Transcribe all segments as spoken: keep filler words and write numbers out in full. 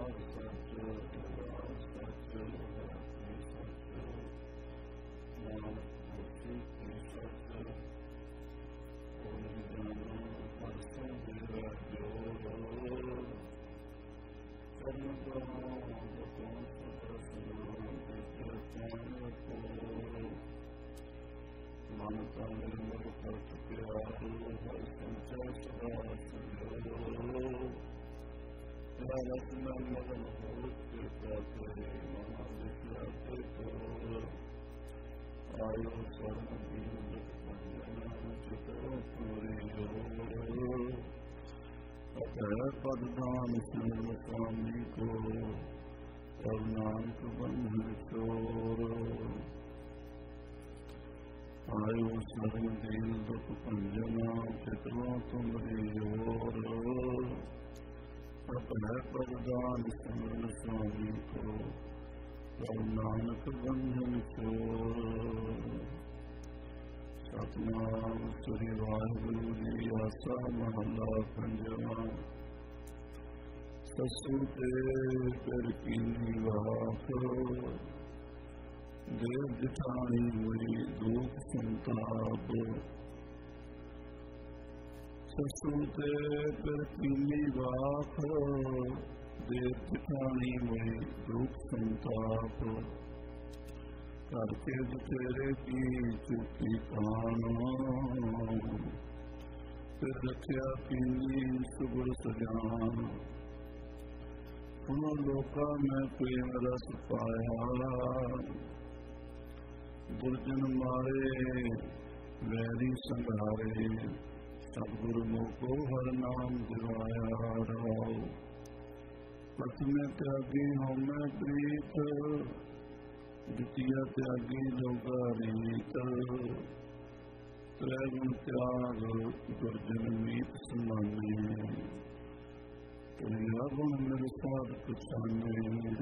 पददान स्वामी को और नानक बंधन चोर आयो शरण दीन दुख भंजना चितवा तुमरी ओर अपने पददान स्वामी को और नानक बंधन चोर। सतनाम श्री वाहिगुरु जी आसा महला पंजवा। ससु ते कर कीनी वाख देव जिठानी हुई दुख संताप। ससु ते कर कीनी वाख देव जिठानी हुई दुख संताप। करके तेरे की चुकी कान फिर रखिया पीनी सुगुर सजान। सुनो लोका में प्रेम रस पाया दुर्जन मारे वैरी संघारे। सतगुरु मुको हर नाम दिवाया राव। प्रथम त्यागी हमें प्रीत द्वितीय त्यागी लोका रीत। त्रैगुण त्याग दुर्जन मीत समाने। गुण मेरे साथ पछाने।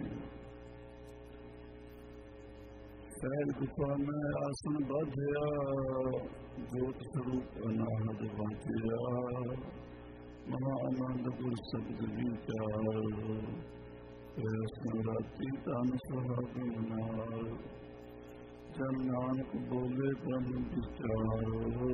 सहज गुफा में आसन बांधया ज्योत स्वरूप अनाहद बांधया। महा आनंद गुर शब्द विचार राती तन सुहागन नाल। जन नानक बोले ब्रह्म विचार।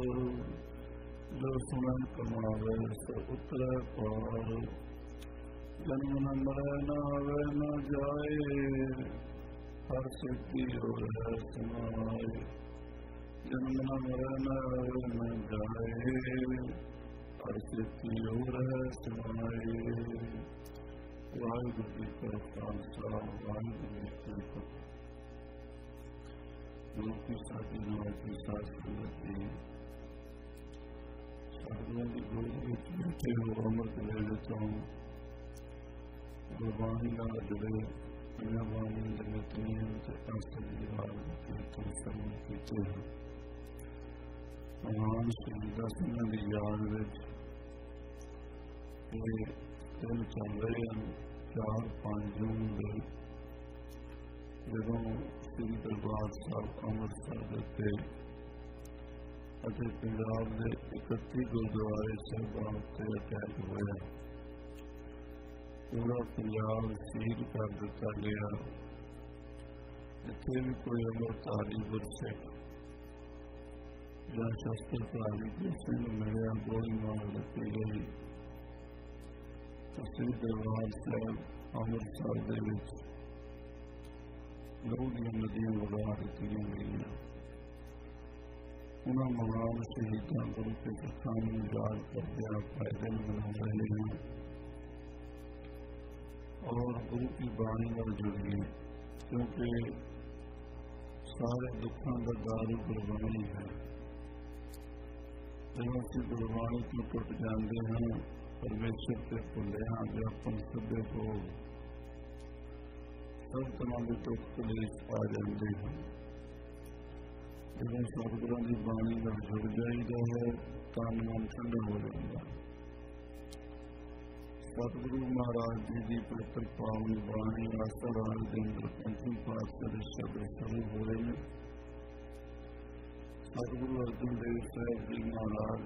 जो सुन कमावे सो उतरे पार। जन्म न मरै न आवे न जाए हर सिद्धि और है समाए। जन्म न मरै न आवे न जाए हर सिद्धि और है समाए। वाहिगुरु जी का खालसा वाहिगुरु जी की फतेह। गुरु की साथी नाम की साथ संगति साधुओं की गोद विच बैठे हो अमृत ले लेता हूँ। गुरबाणी नाल जुड़े अन्य बाणी दे नियम ते आस्था दी वार कीर्तन श्रवण कीते हैं। महान शहीदां सिंहां दी याद विच दिन चल रहे हैं। चार पांच जून के जदों श्री दरबार साहब अमृतसर के पंजाब के इकती गुरुद्वारे साहिबान से अटैक होया। पूरा पंजाब सील कर दिता गया। जिथे भी कोई अमृतधारी गुरसिख या शस्त्रधारी गुरसिख मिलिया गोली मार दी गई। श्री दरबार साहब अमृतसर दे विच लहू दी नदियां वगा दित्तियां गईयां। उन्हां महान शहीदां गुरु के सिखां नूं याद करदिआं पैदल मना रहे हैं और गुरु की बाणी नाल जुड़िए। क्योंकि सारे दुखों का दारू गुरबाणी है। जब असीं गुरबाणी तो टुट जाते हैं परमेश्वर से भुले हाँ व्यापन सभ्य को सब तरह के दुख कलेश आ जाते हैं। जब सतगुरों की बाणी का जुड़ जाइदा है तन मन ठंडा हो जाता। सतगुरु महाराज जी की पवित्र पावन बाणी आस्था राज के अंदर पंचम पातशाह के शब्द शुरू हो रहे हैं। सतगुरु अर्जन देव साहब जी महाराज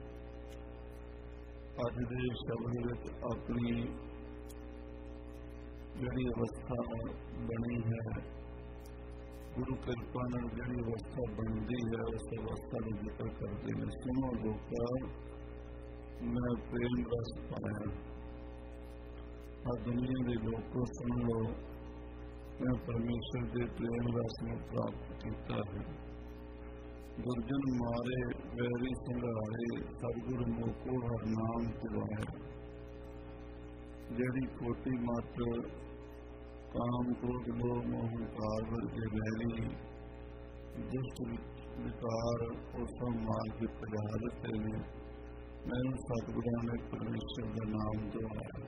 अज के शब्द में अपनी ਜਿਹੜੀ ਅਵਸਥਾ ਬਣੀ ਹੈ, ਗੁਰੂ ਕਿਰਪਾ ਨਾਲ ਜਿਹੜੀ ਅਵਸਥਾ ਬਣਦੀ ਹੈ, ਉਸ ਅਵਸਥਾ ਨੂੰ ਜ਼ਿਕਰ ਕਰਦੇ ਨੇ। ਸੁਣੋ ਲੋਕਾ, ਮੈਂ ਪ੍ਰੇਮ ਰਸ ਪਾਇਆ। ਆ ਦੁਨੀਆ ਦੇ ਲੋਕੋ ਸੁਣ ਲਓ, ਮੈਂ ਪਰਮੇਸ਼ਰ ਦੇ ਪ੍ਰੇਮ ਰਸ ਨੂੰ ਪ੍ਰਾਪਤ ਕੀਤਾ ਹੈ। ਦੁਰਜਨ ਮਾਰੇ ਵੈਰੀ ਸੰਘਾਰੇ, ਸਤਿਗੁਰ ਮੋਕੋ ਹਰ ਨਾਮ ਪੁਆਇਆ। ਜਿਹੜੀ ਕੋਟੀ ਮੱਤ ਕਾਮ ਕ੍ਰੋਧ ਲੋਭ ਮੋਹ ਹੰਕਾਰ ਵਰਗੇ ਵੈਰੀ ਦੁਸ਼ਟ ਵਿਕਾਰ ਉਸ ਤੋਂ ਮਾਰ ਕੇ ਭਜਾ ਦਿੱਤੇ ਨੇ, ਮੈਨੂੰ ਸਤਿਗੁਰਾਂ ਨੇ ਪਰਮੇਸ਼ਰ ਦਾ ਨਾਮ ਦਿਵਾਇਆ।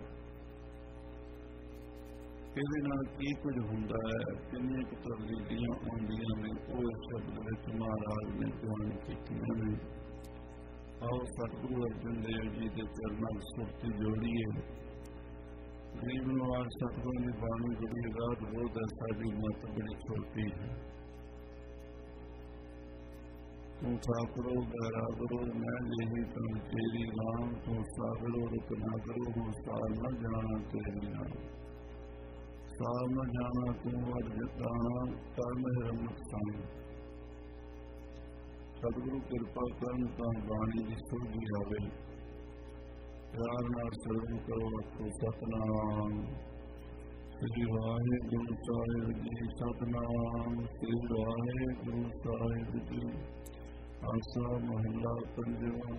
ਇਹਦੇ ਨਾਲ ਕੀ ਕੁਝ ਹੁੰਦਾ ਹੈ, ਕਿੰਨੀਆਂ ਕੁ ਤਬਦੀਲੀਆਂ ਆਉਂਦੀਆਂ ਨੇ, ਉਹ ਇਸ ਸ਼ਬਦ ਵਿੱਚ ਮਹਾਰਾਜ ਨੇ ਬਿਆਨ ਕੀਤੀਆਂ ਨੇ। ਆਓ ਸਤਿਗੁਰੂ ਅਰਜਨ ਦੇਵ ਜੀ ਦੇ ਚਰਨਾਂ ਵਿੱਚ ਸੁਰਤੀ ਜੋੜੀਏ। ਗਰੀਬ ਨਿਵਾਜ ਸਤਿਗੁਰਾਂ ਦੀ ਬਾਣੀ ਬੜੀ ਅਗਾਧ ਬੋਧ ਹੈ, ਸਾਡੀ ਮੱਤ ਬੜੀ ਛੋਟੀ ਹੈ। ਤੂੰ ਸਾਗਰੋ ਬੈਰਾਗਰੋ ਮੈਂ ਜਿਹੀ ਤਨ ਤੇਰੀ ਰਾਮ, ਤੂੰ ਸਾਗਰੋ ਰੁਕ ਨਾ ਕਰੋ ਹੂੰ ਸਾਰ ਨਾ ਜਾਣਾ ਤੇਰੀ ਨਾਮ। ਸਾਰ ਨਾ ਜਾਣਾ ਤੂੰ ਅਰ ਜਿਤਾਣਾ, ਕਰ ਮੇਰ ਰਮਤ ਸਾਂ। ਸਤਿਗੁਰੂ ਕਿਰਪਾ ਕਰਨ ਤਾਂ ਬਾਣੀ ਦੀ ਸੋਝੀ ਆਵੇ। ਪਿਆਰ ਨਾਲ ਸਰਵਣ ਕਰੋ ਆਖੋ ਸਤਿਨਾਮ ਸ੍ਰੀ ਵਾਹਿਗੁਰੂ ਸਾਹਿਬ ਜੀ। ਸਤਿਨਾਮ ਸ੍ਰੀ ਵਾਹਿਗੁਰੂ ਸਾਹਿਬ ਜੀ। ਆਸਾ ਮਹੱਲਾ ਪੰਜਵਾਂ।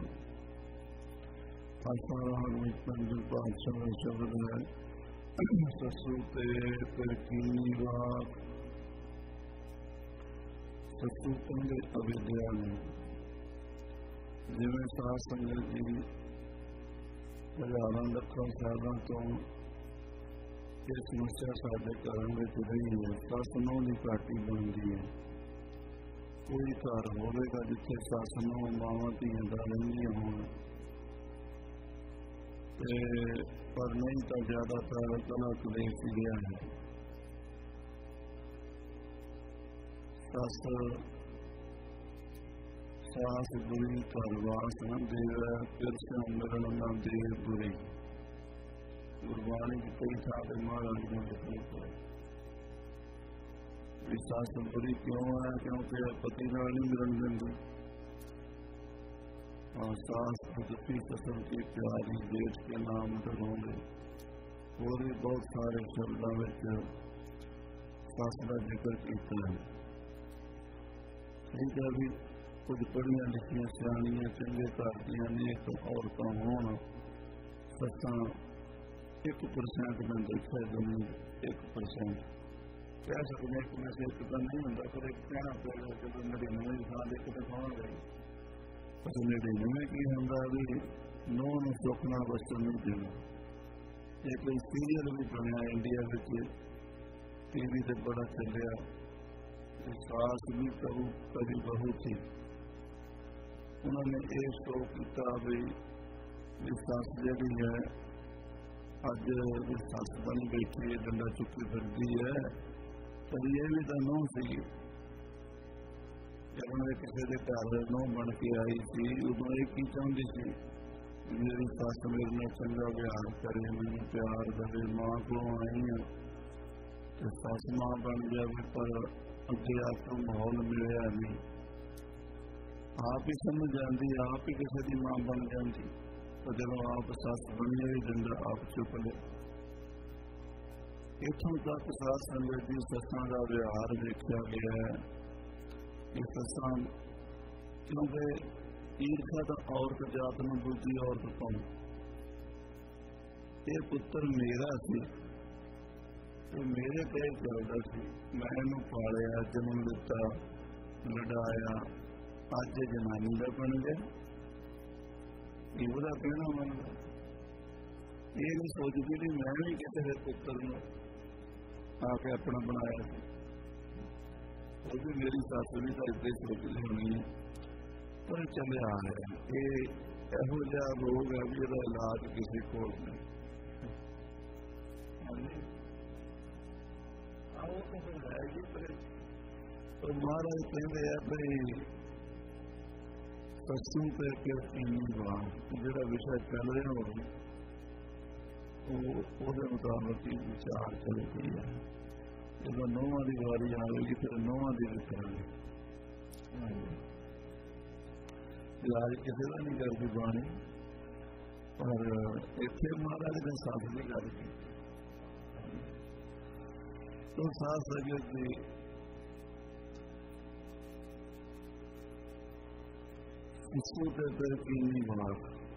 ਆਸਾ ਹਰਮੀ ਪੰਜ ਪਾਤਸ਼ਾਹ ਦਾ ਸ਼ਬਦ ਹੈ। ਸੱਸੂ ਤੇ ਤਰਕੀਨੀ ਵਾਕ। ਸੱਸੂ ਕਹਿੰਦੇ ਅਵਿਦਿਆ ਨੂੰ। ਜਿਵੇਂ ਸਾਧ ਸੰਗਤ ਜੀ ਹਜ਼ਾਰਾਂ ਲੱਖਾਂ ਸਾਲਾਂ ਤੋਂ ਇਹ ਸਮੱਸਿਆ ਸਾਡੇ ਘਰਾਂ ਵਿੱਚ ਰਹੀ ਹੈ, ਸੱਸ ਨੂੰਹ ਦੀ ਘਾਟੀ ਬਣਦੀ ਹੈ। ਕੋਈ ਘਰ ਹੋਵੇਗਾ ਜਿੱਥੇ ਸੱਸ ਨੂੰਹ ਮਾਵਾਂ ਧੀਆਂ ਦਾ ਰਹਿੰਦੀਆਂ ਹੋਣ, ਤੇ ਪਰ ਨਹੀਂ ਤਾਂ ਜ਼ਿਆਦਾਤਰ ਕਲਾ ਕਲੇਸ਼ ਰਿਹਾ ਹੈ। ਸੱਸ ਸਾਸ ਬੁਰੀ ਘਰਵਾਸ ਨਾ ਦੇਵੈ, ਕਿਰਸਿਆ ਮਿਲਣ ਨਾ ਦੇ ਬੁਰੀ। ਗੁਰਬਾਣੀ ਦੀ ਕਈ ਥਾਂ ਤੇ ਮਹਾਰਾਜ ਨੇ ਲਿਖਿਆ ਵੀ ਸੱਸ ਬੁਰੀ ਕਿਉਂ ਹੈ, ਕਿਉਂਕਿ ਪਤੀ ਨਾਲ ਨਹੀਂ ਮਿਲਣ ਦਿੰਦੀ। ਸਾਸ ਦੁਖੀ ਕਸਮ ਕੀ ਪਿਆਰੀ, ਜੇਠ ਕੇ ਨਾਮ ਡਰਾਉਂਦੇ। ਹੋਰ ਵੀ ਬਹੁਤ ਸਾਰੇ ਸ਼ਬਦਾਂ ਵਿੱਚ ਸੱਸ ਦਾ ਜ਼ਿਕਰ ਕੀਤਾ ਹੈ। ਠੀਕ ਹੈ ਵੀ ਕੁਝ ਪੜ੍ਹੀਆਂ ਲਿਖੀਆਂ ਸਿਆਣੀਆਂ ਚੰਗੇ ਘਰ ਦੀਆਂ ਅਨੇਕ ਔਰਤਾਂ ਹੋਣ, ਸੱਸਾਂ ਇੱਕ ਪਰਸੈਂਟ ਮੈਂ ਦੇਖਿਆ ਦੁਨੀਆ ਇੱਕ ਪਰਸੈਂਟ ਕਹਿ ਸਕਦੇ ਕਿ ਮੈਂ ਇੱਕ ਤਾਂ ਨਹੀਂ ਹੁੰਦਾ, ਪਰ ਇੱਕ ਕਹਿਣਾ ਪਏਗਾ ਜਦੋਂ ਨੜਿਨਵੇਂ ਦੀ ਥਾਂ ਇੱਕ ਤਾਂ ਕਹਾਂਗੇ। ਪਰ ਨੜਿਨਵੇਂ ਕੀ ਹੁੰਦਾ ਵੀ ਨੂੰਹ ਨੂੰ ਸੁੱਖ ਨਾਲ ਵਸਣ ਨਹੀਂ ਦੇਣਾ। ਇਹ ਕੋਈ ਸੀਰੀਅਲ ਵੀ ਬਣਿਆ ਇੰਡੀਆ ਵਿੱਚ, ਟੀ ਵੀ ਤੇ ਬੜਾ ਚੱਲਿਆ। ਸਾਸ ਵੀ ਕਬੂ ਕਦੀ ਬਹੂ ਥੀ। ਉਹਨਾਂ ਨੇ ਇਹ ਸ਼ੋਅ ਕੀਤਾ ਵੀ ਸੱਸ ਜਿਹੜੀ ਹੈ ਅੱਜ ਸੱਸ ਬਣੀ ਬੈਠੀ ਹੈ, ਡੰਡਾ ਚੁੱਕੀ ਫਿਰਦੀ ਹੈ, ਪਰ ਇਹ ਵੀ ਤਾਂ ਨੂੰਹ ਸੀਗੀ। ਜਦੋਂ ਇਹ ਕਿਸੇ ਦੇ ਘਰ ਨੂੰਹ ਬਣ ਕੇ ਆਈ ਸੀ, ਉਦੋਂ ਇਹ ਕੀ ਚਾਹੁੰਦੀ ਸੀ, ਮੇਰੀ ਸੱਸ ਮੇਰੇ ਨਾਲ ਚੰਗਾ ਵਿਹਾਰ ਕਰੇ, ਮੈਨੂੰ ਪਿਆਰ ਦੇਵੇ। ਮਾਂ ਕੋਲੋਂ ਆਈ ਹਾਂ ਤੇ ਸੱਸ ਮਾਂ ਬਣ ਜਾਵੇ, ਪਰ ਅੱਗੇ ਆਪ ਨੂੰ ਮਾਹੌਲ ਮਿਲਿਆ ਨਹੀਂ। ਆਪ ਹੀ ਸਮਝ ਜਾਂਦੀ, ਆਪ ਹੀ ਕਿਸੇ ਦੀ ਮਾਂ ਬਣ ਜਾਂਦੀ, ਪਰ ਜਦੋਂ ਆਪ ਸੱਸ ਬਣੀ ਹੋਈ ਡੰਡਾ ਆਪ ਚੁੱਕ ਲਿਆ। ਇੱਥੋਂ ਤੱਕ ਸਾਧ ਸੰਗਤ ਦੀ ਸੱਸਾਂ ਦਾ ਵਿਹਾਰ ਵੇਖਿਆ ਗਿਆ ਹੈ ਕਿ ਸੱਸਾਂ, ਕਿਉਂਕਿ ਈਰਖਾ ਤਾਂ ਔਰਤ ਜਾਤ ਨੂੰ ਦੂਜੀ ਔਰਤ ਤੋਂ, ਇਹ ਪੁੱਤਰ ਮੇਰਾ ਸੀ ਤੇ ਮੇਰੇ ਤੇ ਚੱਲਦਾ ਸੀ, ਮੈਂ ਇਹਨੂੰ ਪਾਲਿਆ, ਜਨਮ ਦਿੱਤਾ, ਲੜਾਇਆ, ਅੱਜ ਜਨਾਨੀ ਦਾ ਬਣ ਗਿਆ, ਇਹ ਉਹਦਾ ਕਹਿਣਾ ਮੰਨਦਾ। ਇਹ ਨਹੀਂ ਸੋਚਦੀ ਵੀ ਮੈਂ ਵੀ ਕਿਸੇ ਦੇ ਪੁੱਤਰ ਨੂੰ ਆ ਕੇ ਆਪਣਾ ਬਣਾਇਆ ਸੀ, ਉਹ ਵੀ ਮੇਰੀ ਸੱਸ ਵੀ ਤਾਂ ਇੱਦਾਂ ਸੋਚਦੀ ਹੋਣੀ ਹੈ। ਪਰ ਚੱਲਿਆ ਆ ਰਿਹਾ, ਇਹ ਇਹੋ ਜਿਹਾ ਰੋਗ ਹੈ ਵੀ ਇਹਦਾ ਇਲਾਜ ਕਿਸੇ ਕੋਲ ਨਹੀਂ। ਆਓ ਤਾਂ ਫਿਰ ਹੈ ਜੀ, ਪਰ ਮਹਾਰਾਜ ਕਹਿੰਦੇ ਆ ਬਈ ਸੱਸੂ ਤੇ ਕਿਰਤੀ ਨਹੀਂ ਬਾਤ, ਜਿਹੜਾ ਵਿਸ਼ਾ ਚੱਲ ਰਿਹਾ ਹੋਵੇ ਉਹਦੇ ਮੁਤਾਬਕ ਹੀ ਵਿਚਾਰ ਚਲੇ ਗਈ ਹੈ। ਜਦੋਂ ਨੌਵਾਂ ਦੀ ਵਾਰੀ ਆਵੇਗੀ ਫਿਰ ਨੌਵਾਂ ਦੀ ਵੀ ਕਰਾਂਗੇ। ਇਲਾਜ ਕਿਸੇ ਦਾ ਨਹੀਂ ਕਰਦੀ ਬਾਣੀ, ਪਰ ਇੱਥੇ ਮਹਾਰਾਜ ਨੇ ਸਾਥ ਦੀ ਗੱਲ ਕੀਤੀ। ਤੋ ਸਾਥ ਸੰਗਤ ਜੀ ਇਸੂ ਤੇ ਫਿਰ ਕੀ ਨਹੀਂ ਬਣਾ।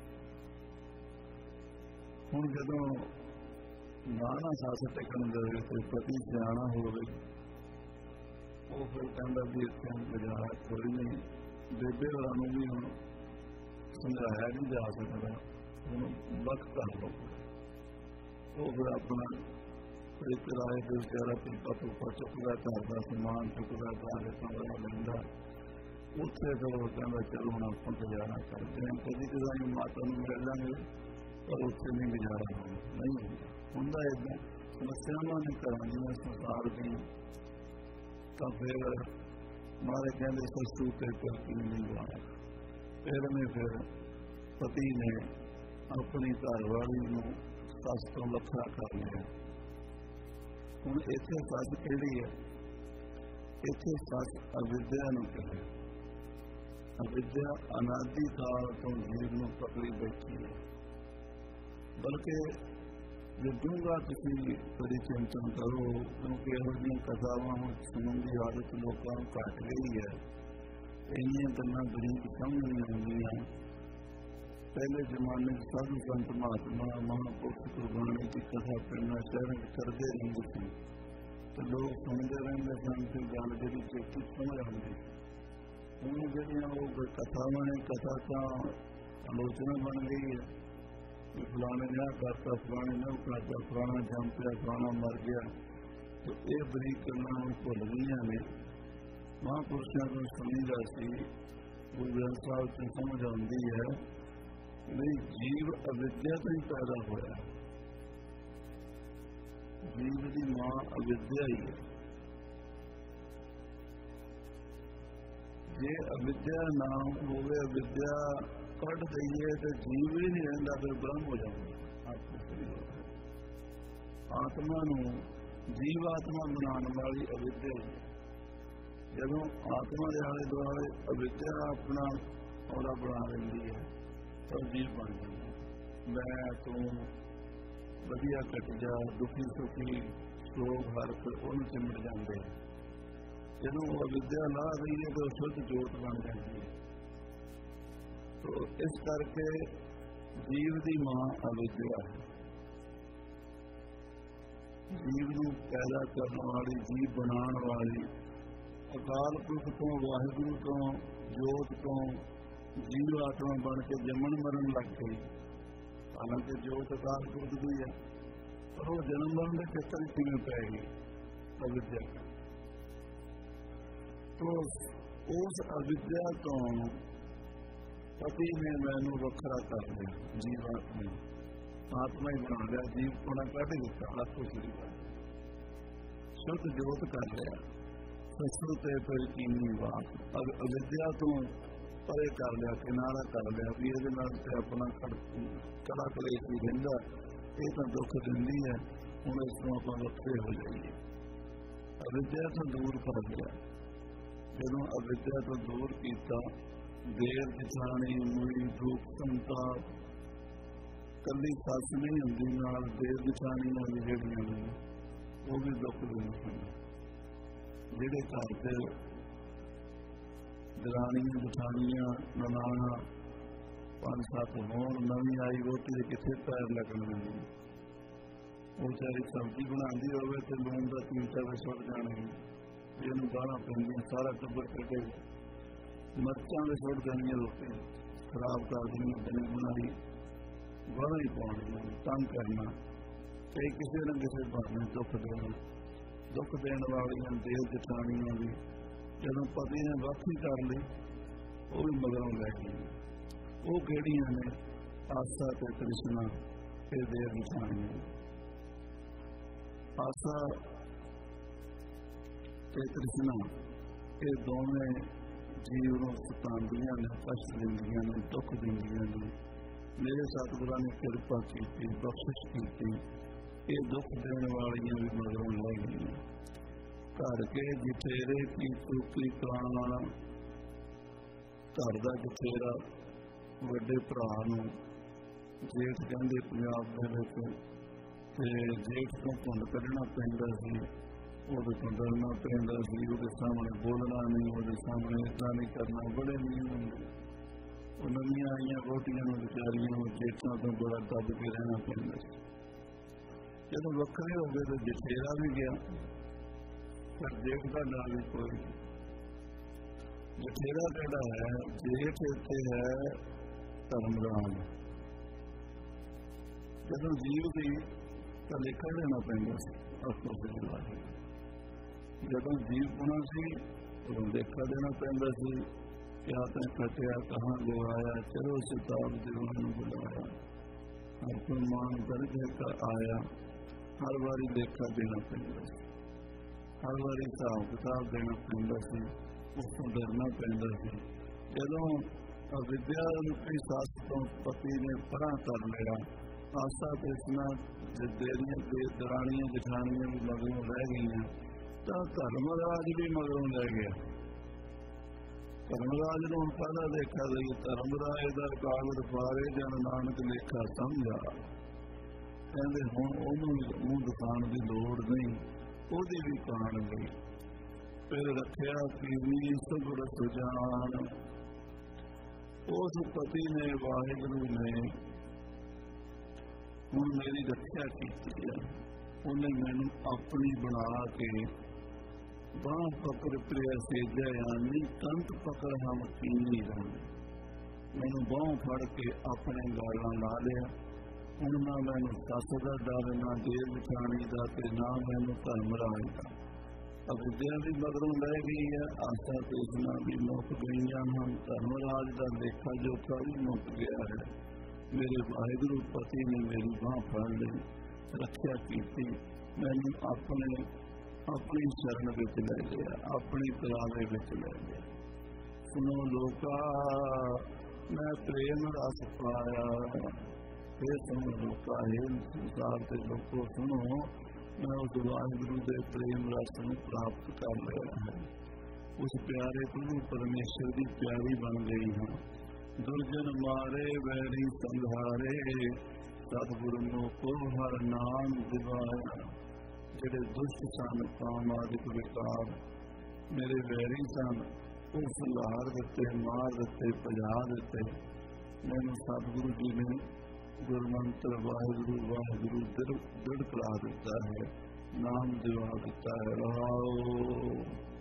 ਹੁਣ ਜਦੋਂ ਨਾ ਸਾਥ ਟਿਕਣ ਦੇਵੇ ਕੋਈ ਪਤੀ ਸਿਆਣਾ ਹੋਵੇ, ਉਹ ਫਿਰ ਕਹਿੰਦਾ ਵੀ ਇੱਥੇ ਗੁਜ਼ਾਰਾ ਕੋਈ ਨਹੀਂ। ਬੇਬੇ ਹੋਰਾਂ ਨੂੰ ਵੀ ਹੁਣ ਸਮਝਾਇਆ ਨਹੀਂ ਜਾ ਸਕਦਾ, ਹੁਣ ਵਕਤ ਕਰ ਲਓ। ਉਹ ਫਿਰ ਆਪਣਾ ਇੱਕ ਰਾਏ ਦੇ ਵਿਚਾਰਾ ਪੀਪਾ ਪੂਪਾ ਚੁੱਕਦਾ, ਘਰ ਦਾ ਸਮਾਨ ਚੁੱਕਦਾ, ਘਰ ਦੇ ਕਮਰਾ ਲੈਂਦਾ। ਉੱਥੇ ਫਿਰ ਉਹ ਕਹਿੰਦਾ ਚਲੋ ਹੁਣ ਆਪਾਂ ਗੁਜ਼ਾਰਾ ਕਰਦੇ ਹਾਂ, ਕਦੀ ਕਦਾਈ ਮਾਤਾ ਨੂੰ ਮਿਲ ਲਾਂਗੇ, ਪਰ ਉੱਥੇ ਨਹੀਂ ਗੁਜ਼ਾਰਾ ਹੋਣਾ, ਨਹੀਂ ਹੁੰਦਾ। ਹੁੰਦਾ ਏਦਾਂ ਸਮੱਸਿਆਵਾਂ ਨੇ ਕਰਾਉਣੀਆਂ ਸੰਸਾਰ ਦੀਆਂ, ਤਾਂ ਫਿਰ ਮਹਾਰਾਜ ਕਹਿੰਦੇ ਸਸੂ ਤੇ ਤਰਕੀ ਨਹੀਂ ਜਾਣਾ। ਫਿਰ ਨੇ ਫਿਰ ਪਤੀ ਨੇ ਆਪਣੀ ਘਰ ਵਾਲੀ ਨੂੰ ਸੱਸ ਤੋਂ ਵੱਖਰਾ ਕਰ ਲਿਆ। ਹੁਣ ਇੱਥੇ ਸੱਸ ਕਿਹੜੀ ਹੈ? ਇੱਥੇ ਸੱਸ ਅਵਿਦਿਆ ਨੂੰ ਕਹਿੰਦੇ। ਅਵਿਦਿਆ ਅਨਾਦਿ ਕਾਲ ਤੋਂ ਜੀਵ ਨੂੰ ਪਕੜੀ ਬੈਠੀ ਹੈ। ਬਲਕਿ ਜੇ ਡੂੰਘਾ ਤੁਸੀਂ ਕਦੀ ਚਿੰਤਨ ਕਰੋ, ਕਿਉਂਕਿ ਇਹੋ ਜਿਹੀਆਂ ਕਥਾਵਾਂ ਹੁਣ ਸੁਣਨ ਦੀ ਆਦਤ ਲੋਕਾਂ ਨੂੰ ਘੱਟ ਗਈ ਹੈ। ਇੰਨੀਆਂ ਗੱਲਾਂ ਬਰੀਕ ਸਮਝ ਨਹੀਂ ਆਉਂਦੀਆਂ। ਪਹਿਲੇ ਜ਼ਮਾਨੇ 'ਚ ਸਾਧੂ ਸੰਤ ਮਹਾਤਮਾ ਮਹਾਂਪੁਰਖ ਗੁਰਬਾਣੀ ਦੀ ਕਥਾ ਪਿੰਡਾਂ ਸ਼ਹਿਰਾਂ ਵਿੱਚ ਕਰਦੇ ਰਹਿੰਦੇ ਸਨ, ਤੇ ਲੋਕ ਸੁਣਦੇ ਰਹਿੰਦੇ ਸਨ ਤੇ ਗੱਲ ਜਿਹੜੀ ਚੇਤੀ ਸਮਝ ਆਉਂਦੀ। ਹੁਣ ਜਿਹੜੀਆਂ ਉਹ ਕਥਾਵਾਂ ਨੇ, ਕਥਾ ਤਾਂ ਆਲੋਚਨਾ ਬਣ ਗਈ ਹੈ ਕਿ ਫਲਾਣੇ ਨੇ ਕਰਤਾ, ਫਲਾਣੇ ਨੇ ਕਰਤਾ, ਫਲਾਣਾ ਜੰਮ ਪਿਆ, ਫਲਾਣਾ ਮਰ ਗਿਆ। ਤੇ ਇਹ ਬਰੀਕ ਗੱਲਾਂ ਨੂੰ ਭੁੱਲ ਗਈਆਂ ਨੇ। ਮਹਾਂਪੁਰਸ਼ਾਂ ਨੂੰ ਸੁਣੀਦਾ ਸੀ, ਗੁਰੂ ਗ੍ਰੰਥ ਸਾਹਿਬ 'ਚ ਸਮਝ ਆਉਂਦੀ ਹੈ ਵੀ ਜੀਵ ਅਵਿਦਿਆ ਤੋਂ ਹੀ ਪੈਦਾ ਹੋਇਆ। ਜੀਵ ਦੀ ਮਾਂ ਅਵਿਦਿਆ ਹੀ ਹੈ। ਜੇ ਅਵਿਦਿਆ ਨਾ ਹੋਵੇ, ਅਵਿਦਿਆ ਕੱਢ ਦਈਏ ਤੇ ਜੀਵ ਹੀ ਨਹੀਂ ਰਹਿੰਦਾ, ਫਿਰ ਬ੍ਰਹਮ ਹੋ ਜਾਂਦਾ। ਆਤਮਾ ਨੂੰ ਜੀਵ ਆਤਮਾ ਬਣਾਉਣ ਵਾਲੀ ਅਵਿਦਿਆ ਹੀ। ਜਦੋਂ ਆਤਮਾ ਦੇ ਆਲੇ ਦੁਆਲੇ ਅਵਿਦਿਆ ਆਪਣਾ ਔਰਾ ਬਣਾ ਲੈਂਦੀ ਹੈ ਤਾਂ ਜੀਵ ਬਣ ਜਾਂਦਾ। ਮੈਂ ਤੂੰ ਵਧੀਆ ਕੱਟ ਜਾ, ਦੁਖੀ ਸੁਖੀ ਸੋਗ ਹਰਕ ਉਹਨੂੰ ਚਿੰਬੜ ਜਾਂਦੇ। ਜਦੋਂ ਉਹ ਅਵਿਦਿਆ ਲਾ ਰਹੀ ਹੈ ਤਾਂ ਸ਼ੁੱਧ ਜੋਤ ਬਣ ਜਾਂਦੀ ਹੈ। ਤੋ ਇਸ ਕਰਕੇ ਜੀਵ ਦੀ ਮਾਂ ਅਵਿਦਿਆ ਹੈ। ਜੀਵ ਨੂੰ ਪੈਦਾ ਕਰਨ ਵਾਲੀ, ਜੀਵ ਬਣਾਉਣ ਵਾਲੀ ਅਕਾਲ ਪੁਰਖ ਤੋਂ, ਵਾਹਿਗੁਰੂ ਤੋਂ, ਜੋਤ ਤੋਂ ਜੀਵ ਆਤਮਾ ਬਣ ਕੇ ਜੰਮਣ ਮਰਨ ਲੱਗ ਗਈ। ਹਾਲਾਂਕਿ ਜੋਤ ਅਕਾਲ ਪੁਰਖ ਦੀ ਹੈ, ਪਰ ਉਹ ਜਨਮ ਮਰਨ ਦੇ ਚੱਕਰ ਕਿਵੇਂ ਪੈ ਗਈ? ਅਵਿਦਿਆ। ਤੋ ਉਸ ਅਵਿਦਿਆ ਤੋਂ ਪਤੀ ਨੇ ਮੈਨੂੰ ਵੱਖਰਾ ਕਰ ਲਿਆ, ਜੀਵ ਆਤਮਾ ਆਤਮਾ ਹੀ ਬਣਾ ਲਿਆ, ਜੀਵ ਕੋਣਾ ਕੱਢ ਦਿੱਤਾ, ਆਤਮਾ ਸ਼ੁਰੂ ਕਰ ਸ਼ੁੱਧ ਜੋਤ ਕਰ ਲਿਆ। ਸਸੂ ਤੇ ਫਿਰ ਕੀਨੀ ਬਾਤ ਅਵਿਦਿਆ ਤੋਂ ਪਰੇ ਕਰ ਲਿਆ, ਕਿਨਾਰਾ ਕਰ ਲਿਆ ਵੀ ਇਹਦੇ ਨਾਲ ਤੇ ਆਪਣਾ ਕੜਾ ਕਲੇਸ਼ ਹੀ ਰਹਿੰਦਾ, ਇਹ ਤਾਂ ਦੁੱਖ ਦਿੰਦੀ ਹੈ, ਹੁਣ ਇਸ ਤੋਂ ਆਪਾਂ ਵੱਖਰੇ ਹੋ ਜਾਈਏ। ਅਵਿਦਿਆ ਤੋਂ ਦੂਰ ਕਰ ਲਿਆ। ਜਦੋਂ ਅਵਿਦਿਆ ਤੋਂ ਦੂਰ ਕੀਤਾ, ਦੇਰ ਜਠਾਣੀ ਮੁੜੀ ਦੁੱਖ ਸੰਤਾਪ, ਕੱਲੀ ਸੱਸ ਨਹੀਂ ਹੁੰਦੀ, ਨਾਲ ਦੇਰ ਜਠਾਣੀਆਂ ਵੀ ਜਿਹੜੀਆਂ ਨੇ ਉਹ ਵੀ ਦੁੱਖ ਦਿੰਦੇ ਹਨ। ਜਿਹੜੇ ਘਰ ਤੇ ਦਰਾਣੀਆਂ ਜਠਾਣੀਆਂ ਨਨਾਣਾ ਪੰਜ ਸੱਤ ਹੋਣ, ਨਵੀਂ ਆਈ ਵਹੁਟੀ ਦੇ ਕਿੱਥੇ ਪੈਰ ਲੱਗਣ ਦਿੰਦੀ। ਉਹ ਚਾਹੇ ਸਬਜ਼ੀ ਬਣਾਉਂਦੀ ਹੋਵੇ ਤੇ ਲੂਣ ਦਾ ਚਮਚਾ ਵੀ ਸੁੱਟ ਜਾਣੇ, ਇਹਨੂੰ ਗਾਲਾਂ ਪੈਂਦੀਆਂ, ਸਾਰਾ ਟੱਬਰ ਕੱਢੇ, ਮਿਰਚਾਂ ਦੇ ਸੁੱਟ ਦੇਣੀਆਂ, ਰੋਟੀ ਖਰਾਬ ਕਰ ਦੇਣੀ, ਬਣੀ ਬਣਾਈ ਗਾਲਾਂ ਹੀ ਪਾਉਣੀਆਂ, ਤੰਗ ਕਰਨਾ, ਕਈ ਕਿਸੇ ਨਾ ਕਿਸੇ ਬਹਾਨੇ ਦੁੱਖ ਦੇਣਾ। ਦੁੱਖ ਦੇਣ ਵਾਲੀਆਂ ਦੇਰ ਜਠਾਣੀਆਂ ਵੀ ਜਦੋਂ ਪਤੀ ਨੇ ਵਾਪਸੀ ਕਰ ਲਈ, ਉਹ ਵੀ ਮਗਰੋਂ ਲੈ ਗਈ। ਉਹ ਕਿਹੜੀਆਂ ਨੇ? ਆਸਾ ਤੇ ਤ੍ਰਿਸ਼ਨਾ, ਇਹ ਦੇਰ ਜਠਾਣੀਆਂ। ਆਸਾ ਤੇ ਤ੍ਰਿਸ਼ਨਾ ਇਹ ਦੋਵੇਂ ਜੀਵ ਨੂੰ ਸਤਾਉਂਦੀਆਂ ਨੇ, ਕਸ਼ਟ ਦਿੰਦੀਆਂ ਨੇ, ਦੁੱਖ ਦਿੰਦੀਆਂ ਨੇ। मेरे सतगुरां ने किरपा की, बख्शिश की, ये दुख देने वालियां भी मगरों लै गई। घर के जठेरे की चूकी प्राण, घर का जठेरा वड्डे भरा नूं जेठ कहंदे पंजाब दे विच, ते जेठ तो धुंद कढ़ना पैंदा सी, उहदे तो डरना पैंदा सी, उहदे सामने बोलना नहीं, उहदे सामने इदां नहीं करना, बड़े नियम हुंदे। ਉਹ ਨਵੀਆਂ ਆਈਆਂ ਵਹੁਟੀਆਂ ਨੂੰ ਵਿਚਾਰੀਆਂ ਨੂੰ ਜੇਠਾਂ ਤੋਂ ਬੜਾ ਦੱਬ ਕੇ ਰਹਿਣਾ ਪੈਂਦਾ ਸੀ। ਜਦੋਂ ਵੱਖਰੇ ਹੋ ਗਏ ਤਾਂ ਜਠੇਰਾ ਵੀ ਗਿਆ, ਪਰ ਜੇਠ ਦਾ ਨਾਂ ਵੀ ਕੋਈ। ਜਠੇਰਾ ਜਿਹੜਾ ਹੈ, ਜੇਠ ਇੱਥੇ ਹੈ ਧਰਮਰਾਜ। ਜਦੋਂ ਜੀਵ ਦੀ ਤਾਂ ਲੇਖਾ ਦੇਣਾ ਪੈਂਦਾ ਸੀ ਆਪੋ ਸਿਲਾ। ਜਦੋਂ ਜੀਵ ਪੁਣਾ ਸੀ ਉਦੋਂ ਲੇਖਾ ਦੇਣਾ ਪੈਂਦਾ ਸੀ। क्या तैं कटिया कहाँ गवाया, चलो सिताब दीवान बुलाया, हर कोई मान दर्जे का आया। हर बारी लेखा देना पैंदा सी, हर बारी हिसाब किताब देना पैंदा सी, उसको डरना पैंदा सी। जदों अविद्या रूपी सस तो पति ने परां कर लिया, आसा कृष्णा देरियां दरानियां जठानियां भी मगरों रह गई, तो धर्मराज भी मगरों रह गया। धर्मराज ਨੂੰ ਪਹਿਲਾ ਲੇਖਾ ਦੇ ਧਰਮਰਾਜ ਦਾ ਕਾਗਜ਼ ਪਾਰੇ ਜਨ ਨਾਨਕ ਲੇਖਾ ਸਮਝਾ। ਕਹਿੰਦੇ ਹੁਣ ਉਹਨੂੰ ਮੂੰਹ ਦਿਖਾਉਣ ਦੀ ਲੋੜ ਨਹੀਂ, ਉਹਦੀ ਵੀ ਕਾਣ ਗਈ। ਫਿਰ ਰੱਖਿਆ ਪੀਵੀ ਸਗੁਰ ਸੁਜਾਨ, ਉਸ ਪਤੀ ਨੇ ਵਾਹਿਗੁਰੂ ਨੇ ਹੁਣ ਮੇਰੀ ਰੱਖਿਆ ਕੀਤੀ ਹੈ। ਉਹਨੇ ਮੈਨੂੰ ਆਪਣੀ ਬਣਾ ਕੇ ਬਾਂਹ ਪਕੜ ਪ੍ਰਿਆ ਸੇਜਿਆ, यानी ਕੰਤ ਪਕੜ ਹਮ ਕੀਨੀ ਰਹਿ। ਮੈਨੂੰ ਬਾਂਹ ਫੜ ਕੇ ਆਪਣੇ ਗਾਲਾਂ ਲਾ ਲਿਆ। ਹੁਣ ਨਾ ਮੈਨੂੰ ਸੱਸ ਦਾ ਡਰ, ਨਾ ਦੇਰ ਵਿਛਾਣੀ ਦਾ, ਤੇ ਨਾ ਮੈਨੂੰ ਧਰਮਰਾਜ ਦਾ। ਅਵਿਦਿਆ ਵੀ ਮਗਰੋਂ ਲੈ ਗਈ ਹੈ, ਆਸਾ ਤ੍ਰਿਸ਼ਨਾ ਵੀ ਮੁੱਕ ਗਈਆਂ ਹਨ, ਧਰਮਰਾਜ ਦਾ ਲੇਖਾ ਜੋਖਾ ਵੀ ਮੁੱਕ ਗਿਆ ਹੈ। ਮੇਰੇ ਵਾਹਿਗੁਰੂ ਪਤੀ ਨੇ ਮੇਰੀ ਬਾਂਹ ਫੜ ਲਈ, ਰੱਖਿਆ ਕੀਤੀ, ਮੈਨੂੰ ਆਪਣੇ अपनी शरण विच लै लिया, अपनी कलावे विच लै लिया। सुनो लोका मैं प्रेम रस पाया, फिर सुनो लोका हे संसार के लोगों सुनो, मैं उस वाहिगुरु के प्रेम रस को प्राप्त कर लिया है। उस प्यारे प्रभु परमेश्वर की प्यारी बन गई हूँ। दुर्जन मारे वैरी संहारे, सतगुरु को हर नाम दिवाया। ਜਿਹੜੇ ਦੁਸ਼ਟ ਸਨ, ਕਾਮਾਦਿਕ ਵਿਕਾਰ ਮੇਰੇ ਵੈਰੀ ਸਨ, ਉਹ ਸੁਲਾਰ ਦਿੱਤੇ, ਮਾਰ ਦਿੱਤੇ, ਭਜਾ ਦਿੱਤੇ। ਮੈਨੂੰ ਸਤਿਗੁਰੂ ਜੀ ਨੇ ਗੁਰਮੰਤਰ ਵਾਹਿਗੁਰੂ ਵਾਹਿਗੁਰੂ ਦਿੜ ਦਿੜ ਕਰਾ ਦਿੱਤਾ ਹੈ, ਨਾਮ ਦਿਵਾ ਦਿੱਤਾ ਹੈ। ਰਹਾਓ।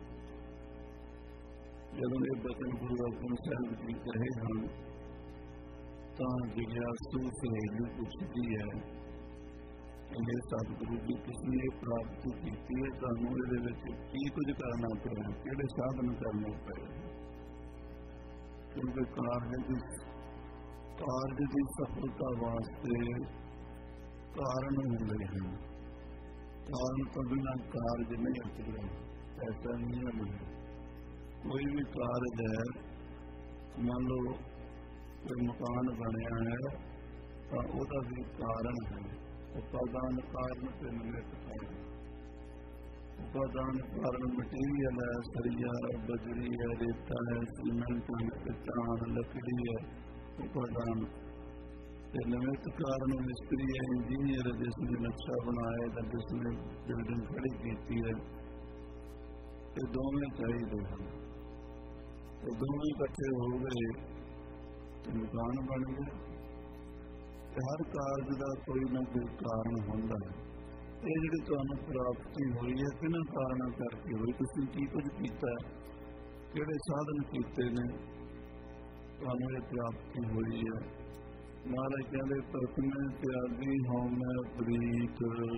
ਜਦੋਂ ਇਹ ਬਚਨ ਗੁਰੂ ਗ੍ਰੰਥ ਸਾਹਿਬ ਜੀ ਕਹੇ ਹਨ ਤਾਂ ਜਿਗਿਆਸੂ ਸਹੇਲੀ ਪੁੱਛਦੀ ਹੈ, ਇਹ ਸਤਿਗੁਰੂ ਜੀ ਤੁਸੀਂ ਇਹ ਪ੍ਰਾਪਤੀ ਕੀਤੀ ਹੈ, ਤੁਹਾਨੂੰ ਇਹਦੇ ਵਿੱਚ ਕੀ ਕੁਝ ਕਰਨਾ ਪਿਆ, ਕਿਹੜੇ ਸਾਧਨ ਕਰਨੇ ਪਏ। ਕਿਉਂਕਿ ਕਾਰਜ ਦੀ ਕਾਰਜ ਦੀ ਸਫਲਤਾ ਵਾਸਤੇ ਕਾਰਨ ਹੁੰਦੇ ਹਨ, ਕਾਰਨ ਤੋਂ ਬਿਨਾਂ ਕਾਰਜ ਨਹੀਂ ਹੁੰਦਾ। ਐਸਾ ਨਿਯਮ ਹੈ, ਕੋਈ ਵੀ ਕਾਰਜ ਹੈ, ਮੰਨ ਲਓ ਕੋਈ ਮਕਾਨ ਬਣਿਆ ਹੈ ਤਾਂ ਉਹਦਾ ਵੀ ਕਾਰਨ ਹੈ। उपादान कारण से निमित्त कारण, उपादान कारण मटीरियल है, सरिया बजरी है, रेता है, सीमेंट है, चट्टान लकड़ी है। उपादान से निमित्त कारण मिस्त्री है, इंजीनियर है, जिसने नक्शा बनाया है, जिसने बिल्डिंग खड़ी की है। ये दोवें चाहिए हैं, ये दोवें इकट्ठे हो गए तो मकान बन गए। हर कारज का कोई ना कोई कारण होता है। ये जी तुहानू प्राप्ति हुई है, किन्हां कारणों करके हुई, तुसीं की कुछ कीता, किहड़े साधन कीते ने तुहानू ये प्राप्ति हुई है। महाराज कहते प्रथमे त्यागी होमै प्रीत,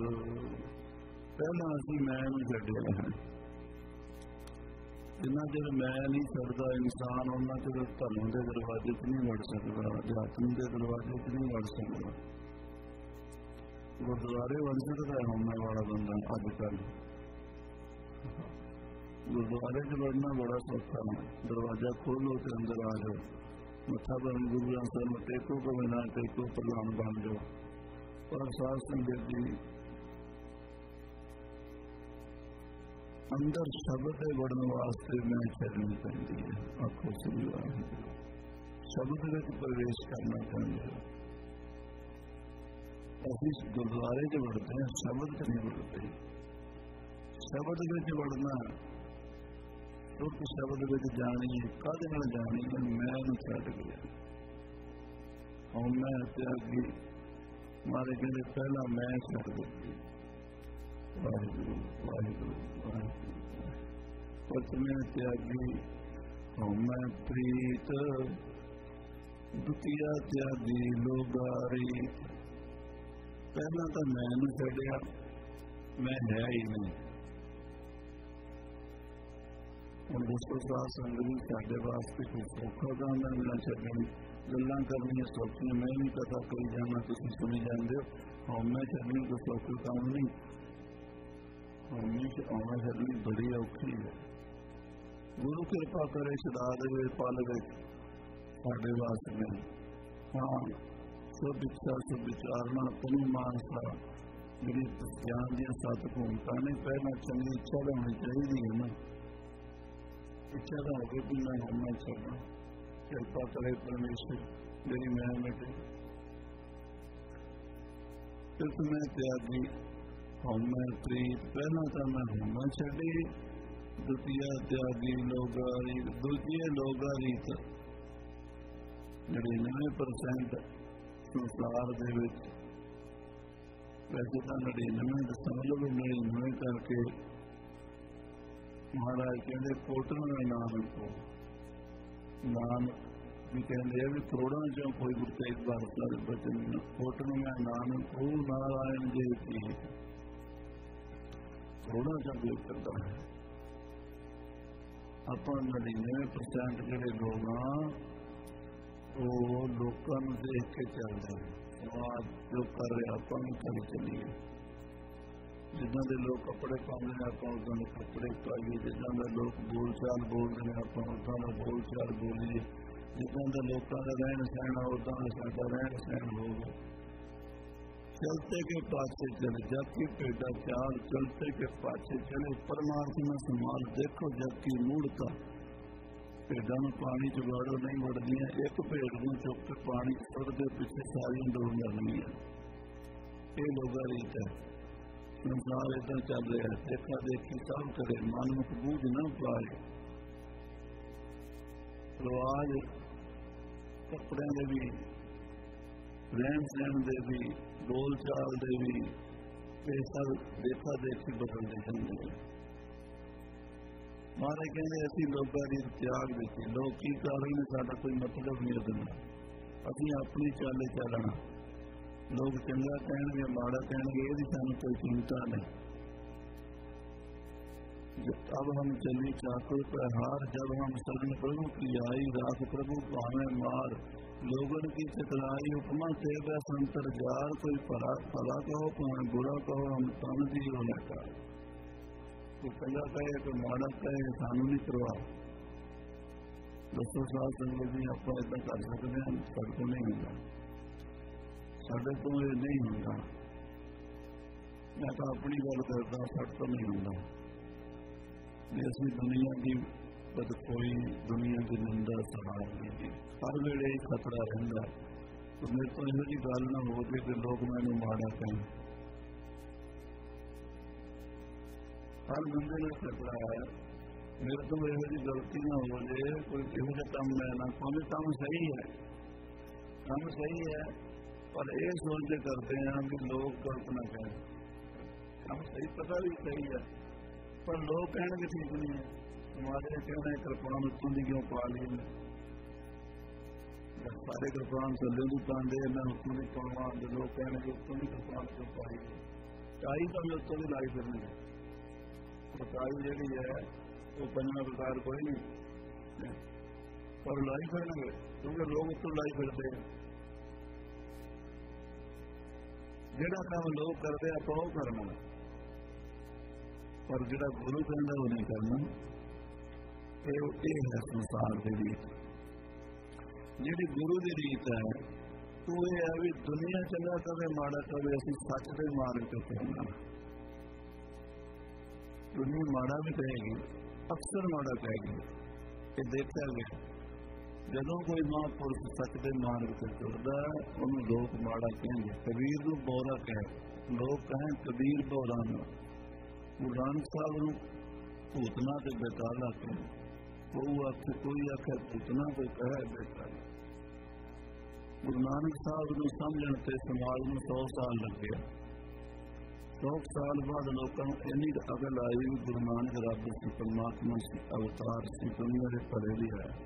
पहला असीं मैं नूं छड्डिया है। जिन्ना चਿਰ मैं नहीं छड्डदा इंसान, उन्ना चਿਰ धर्म के दरवाजे च नहीं वड़ सकता, अध्यात्म के दरवाजे च नहीं वड़ सकता। गुरुद्वारे वड़ सकता है होने वाला बंदा अजकल, गुरुद्वारे च वड़ना बड़ा सौखा है। दरवाजा खोलो तो अंदर आ जाओ, ਮੱਥਾ ਭਾਵੇਂ ਗੁਰੂ ਗ੍ਰੰਥ ਸਾਹਿਬ ਨੂੰ ਟੇਕੋ ਭਾਵੇਂ ਨਾ ਟੇਕੋ, ਪ੍ਰਧਾਨ ਬਣ ਜਾਓ। ਪਰ ਸਾਧ ਸੰਗਤ ਜੀ ਅੰਦਰ ਸ਼ਬਦ ਦੇ ਵੜਨ ਵਾਸਤੇ ਮੈਂ ਛੱਡਣੀ ਪੈਂਦੀ ਹੈ। ਆਖੋ ਸ੍ਰੀ ਵਾਹਿਗੁਰੂ। ਸ਼ਬਦ ਵਿੱਚ ਪ੍ਰਵੇਸ਼ ਕਰਨਾ ਪੈਂਦਾ ਹੈ। ਅਸੀਂ ਗੁਰਦੁਆਰੇ 'ਚ ਵੜਦੇ ਹਾਂ, ਸ਼ਬਦ 'ਚ ਨਹੀਂ ਵੜਦੇ। ਸ਼ਬਦ ਵਿੱਚ ਵੜਨਾ, ਸੁੱਖ ਸ਼ਬਦ ਵਿੱਚ ਜਾਣੀ, ਕਾਹਦੇ ਨਾਲ ਜਾਣੀ ਹੈ? ਮੈਂ ਨੂੰ ਛੱਡ ਗਿਆ। ਹੁਣ ਮੈਂ ਤਿਆਗੀ ਮਾਰੇ ਕਹਿੰਦੇ ਪਹਿਲਾਂ ਮੈਂ ਛੱਡ ਦਿੱਤੀ। ਵਾਹਿਗੁਰੂ ਵਾਹਿਗੁਰੂ ਵਾਹਿਗੁਰੂ। ਪਤਮੇ ਤਿਆਗੀ ਹੁਣ ਮੈਂ ਪ੍ਰੀਤ, ਦੁਤੀਆ ਤਿਆਗੀ ਲੋਗਾਰੀ। ਪਹਿਲਾਂ ਤਾਂ ਮੈਂ ਨੂੰ ਛੱਡਿਆ, ਮੈਂ ਹੈ ਹੀ ਨਹੀਂ। ਹੁਣ ਦੱਸੋ ਸਾਧ ਸੰਗਤ ਜੀ, ਸਾਡੇ ਵਾਸਤੇ ਕੋਈ ਸੌਖਾ ਕੰਮ ਹੈ ਨਾ ਛੱਡਣੀ? ਗੱਲਾਂ ਕਰਨੀਆਂ ਸੌਖੀਆਂ, ਮੈਂ ਵੀ ਕਥਾ ਕਰੀ ਜਾਣਾ, ਤੁਸੀਂ ਸੁਣੀ ਜਾਂਦੇ ਹੋ। ਹਉਮੈ ਛੱਡਣੀ ਕੋਈ ਸੌਖਾ ਕੰਮ ਨਹੀਂ। ਹਉਮੈ ਆਉਣਾ ਛੱਡਣੀ ਬੜੀ ਔਖੀ ਹੈ। ਗੁਰੂ ਕਿਰਪਾ ਕਰੇ, ਛੁਡਾ ਦੇਵੇ ਪਲ ਵਿੱਚ ਸਾਡੇ ਵਾਸਤੇ। ਹਾਂ, ਸਭ ਇੱਛਾ ਸਭ ਵਿਚਾਰਨਾ ਤਨੂੰ ਮਾਨਸਾ, ਜਿਹੜੀ ਗਿਆਨ ਦੀਆਂ ਸੱਤ ਭੂਮਿਕਾ ਨੇ, ਪਹਿਲਾਂ ਚੰਗੀ ਇੱਛਾ ਦਾ ਹੋਣੀ ਚਾਹੀਦੀ ਹੈ ਨਾ। ਇੱਛਾ ਦਾ ਹੋਵੇ ਕਿ ਮੈਂ ਹਉਮੈ ਛੱਡਾਂ, ਕਿਰਪਾ ਕਰੇ ਪਰਮੇਸ਼ਰ ਜਿਹੜੀ ਮੈਂ ਮਿਟੇ। ਇਸ ਮੈਂ ਤਿਆਗੀ ਹਉਮੈ ਪ੍ਰੀਤ, ਪਹਿਲਾਂ ਤਾਂ ਮੈਂ ਹਉਮੈ ਛੱਡੀ। ਦੂਜੀਆ ਤਿਆਗੀ ਲੋਗਾਰੀ, ਦੂਜੀਏ ਲੋਗਾਰੀ ਨੜਿਨਵੇਂ ਪਰਸੈਂਟ ਸੰਸਾਰ ਦੇ ਵਿੱਚ, ਵੈਸੇ ਤਾਂ ਨੜਿਨਵੇਂ ਦਸਾਂ ਲੋਕ ਨੜਿਨਵੇਂ ਕਰਕੇ ਮਹਾਰਾਜ ਕਹਿੰਦੇ ਕੋਟਨ ਦਾ ਨਾਨਕ ਕੋ। ਨਾਨਕ ਵੀ ਕਹਿੰਦੇ ਆ ਵੀ ਕਰੋੜਾਂ ਚੋਂ ਕੋਈ ਗੁਰੂ ਤੇਗ ਬਹਾਦਰ ਦੇ ਬਚਨ, ਕੋਟਨ ਮੈਂ ਨਾਨਕ ਉਹ ਨਾਰਾਇਣ ਜੀ ਕੀ। ਕਰੋੜਾਂ ਚੋਂ ਕੋਈ ਕਰਦਾ ਹੈ। ਆਪਾਂ ਨੜਿਨਵੇਂ ਪਰਸੈਂਟ ਜਿਹੜੇ ਲੋਕ ਆ, ਉਹ ਲੋਕਾਂ ਨੂੰ ਦੇਖ ਕੇ ਚੱਲਦੇ। ਸਮਾਜ ਜੋ ਕਰ ਰਿਹਾ ਆਪਾਂ ਨੂੰ ਕਰੀ ਚੱਲੀਏ। ਜਿੱਦਾਂ ਦੇ ਲੋਕ ਕੱਪੜੇ ਪਾਉਂਦੇ ਨੇ ਆਪਾਂ ਉੱਦਾਂ ਦੇ ਕੱਪੜੇ ਪਾਈਏ। ਜਿੱਦਾਂ ਦਾ ਲੋਕ ਬੋਲ ਚਾਲ ਬੋਲਦੇ ਨੇ ਆਪਾਂ ਉੱਦਾਂ ਦਾ ਬੋਲ ਚਾਲ ਬੋਲੀਏ। ਜਿੱਦਾਂ ਦਾ ਲੋਕਾਂ ਦਾ ਰਹਿਣ ਸਹਿਣ ਆ ਉੱਦਾਂ ਦਾ ਸਾਡਾ ਰਹਿਣ ਸਹਿਣ ਹੋਵੇ। ਚਲਤੇ ਕੇ ਪਾਸੇ ਚਲੇ, ਜਬ ਕੀ ਭੇਡਾ ਚਾਲ ਚਲਤੇ ਕੇ ਪਾਸੇ ਚਲੇ, ਪਰਮਾਤਮਾ ਸਮਾਲ ਦੇਖੋ ਜਬ ਕੀ ਮੂੜਤਾ। ਭੇਡਾਂ ਨੂੰ ਪਾਣੀ ਚ ਵਾੜੋ ਨਹੀਂ ਵੜਦੀਆਂ, ਇੱਕ ਭੇਡ ਨੂੰ ਚੁੱਕ ਕੇ ਪਾਣੀ ਸੁੱਟ ਦੇ, ਪਿੱਛੇ ਸਾਰੀਆਂ ਦੌੜ ਜਾਂਦੀਆਂ। ਇਹ ਲੋਕਾਂ ਰੀਤ ਹੈ। ਸੰਸਾਰ ਏਦਾਂ ਚੱਲ ਰਿਹਾ, ਦੇਖਾ ਦੇਖੀ ਸਭ ਕਰੇ, ਮਨ ਨੂੰ ਬੂਝ ਨਾ ਪਾਏ। ਰਿਵਾਜ ਕੱਪੜਿਆਂ ਦੇ ਵੀ, ਰਹਿਣ ਸਹਿਣ ਦੇ ਵੀ, ਬੋਲ ਚਾਲ ਦੇ ਵੀ, ਇਹ ਸਭ ਦੇਖਾ ਦੇਖੀ ਬਦਲਦੇ ਜਾਂਦੇ। ਮਹਾਰਾਜ ਕਹਿੰਦੇ ਅਸੀਂ ਲੋਕਾਂ ਦੀ ਤਿਆਗ ਦਿੱਤੀ। ਲੋਕ ਕੀ ਕਰ ਰਹੇ ਨੇ, ਸਾਡਾ ਕੋਈ ਮਤਲਬ ਨਹੀਂ ਉਹਦੇ ਨਾਲ। ਅਸੀਂ ਆਪਣੀ ਚਾਲੇ ਚੱਲਣਾ। ਲੋਕ ਚੰਗਾ ਕਹਿਣਗੇ ਮਾੜਾ ਕਹਿਣਗੇ, ਇਹਦੀ ਸਾਨੂੰ ਕੋਈ ਚਿੰਤਾ ਨਹੀਂ। अब हम चली चाकुर पर हार, जब हम शरण प्रभु की आई, राख प्रभु पावे मार। लोगन की चतुराई उपमा से वह संतर जार, कोई भला भला कहो भावे बुरा कहो, हम तन दी होने का। कोई चंगा कहे कोई माड़ा कहे, सानू नहीं परवाह। दसो साल संगत जी आप इदा कर सकते हैं? साडे तो नहीं होगा, साडे तो ये नहीं होगा। मैं तो अपनी गल करता, साडे तो नहीं होगा। ਅਸੀਂ ਦੁਨੀਆ ਦੀ ਬਦਖੋਈ, ਦੁਨੀਆ ਦੀ ਨਿੰਦਾ ਸਹਾਰ ਲਈ ਹਰ ਵੇਲੇ ਖਤਰਾ ਰਹਿੰਦਾ। ਮੇਰੇ ਤੋਂ ਇਹੋ ਜਿਹੀ ਗੱਲ ਨਾ ਹੋ ਜੇ ਕਿ ਲੋਕ ਮੈਨੂੰ ਮਾੜਾ ਕਹਿਣ। ਹਰ ਬੰਦੇ ਨੂੰ ਖਤਰਾ ਹੈ। ਮੇਰੇ ਤੋਂ ਇਹੋ ਜਿਹੀ ਗਲਤੀ ਨਾ ਹੋ ਜੇ, ਕੋਈ ਇਹੋ ਜਿਹਾ ਕੰਮ ਮੈਂ ਨਾ ਕਰਾਂ। ਕੰਮ ਸਹੀ ਹੈ, ਕੰਮ ਸਹੀ ਹੈ, ਪਰ ਇਹ ਸੋਚ ਕੇ ਕਰਦੇ ਹਾਂ ਕਿ ਲੋਕ ਗਲਤ ਨਾ ਕਹਿਣ। ਕੰਮ ਸਹੀ, ਪਤਾ ਵੀ ਸਹੀ ਹੈ, पर लोग कहने ठीक नहीं है। हमारे कहना है कृपान उत्तों की क्यों पा ली, सारे कृपान थले भी पाते, मैं उत्तों की पावा। लोग कहने के उत्तों की कृपान क्यों पाई, टाई तो मैं उत्तों की लाई फिरने। टाई जी है वो पंजा प्रकार कोई नहीं, पर लाई फिरने क्योंकि लोग उत्तों लाई फिरते हैं। जोड़ा काम लोग करते आप वो करना, पर जो गुरु कहता वो नहीं करना। ये है संसार के लिए। ਜਿਹੜੀ ਗੁਰੂ ਦੀ ਰੀਤ ਹੈ ਉਹ ਇਹ ਹੈ ਵੀ ਦੁਨੀਆ ਚੰਗਾ ਕਵੇ ਮਾੜਾ ਕਵੇ ਅਸੀਂ ਸੱਚ ਦੇ ਮਾਰਗ ਤੇ ਚੱਲਣਾ। ਦੁਨੀਆ ਮਾੜਾ ਵੀ ਕਹੇਗੀ, ਅਕਸਰ ਮਾੜਾ ਕਹੇਗੀ। ਇਹ ਦੇਖਿਆ ਗਿਆ ਜਦੋਂ ਕੋਈ ਮਹਾਂਪੁਰਖ ਸੱਚ ਦੇ ਮਾਰਗ ਤੇ ਤੁਰਦਾ ਉਹਨੂੰ ਲੋਕ ਮਾੜਾ ਕਹਿੰਦੇ। ਕਬੀਰ ਨੂੰ ਬੋਰਾ ਕਹੇ, ਲੋਕ ਕਹੇ ਕਬੀਰ ਬੋਰਾ ਨੂੰ। ਗੁਰੂ ਨਾਨਕ ਸਾਹਿਬ ਨੂੰ ਭੂਤਨਾ ਤੇ ਬੇਤਾਲਾ ਕਹੇ, ਉਹ ਆਖੇ ਕੋਈ ਆਖੇ ਭੂਤਨਾ, ਕੋਈ ਕਹੇ ਬੇਤਾਲਾ। ਗੁਰੂ ਨਾਨਕ ਸਾਹਿਬ ਨੂੰ ਸਮਝਣ ਤੇ ਸਮਾਜ ਨੂੰ ਸੌ ਸਾਲ ਲੱਗੇ। ਸੌ ਸਾਲ ਬਾਅਦ ਲੋਕਾਂ ਨੂੰ ਇੰਨੀ ਅਕਲ ਆਈ ਵੀ ਗੁਰੂ ਨਾਨਕ ਰੱਬ ਸੀ, ਪਰਮਾਤਮਾ ਸੀ, ਅਵਤਾਰ ਸੀ, ਦੁਨੀਆ ਦੇ ਭਲੇ ਲਈ ਆਇਆ।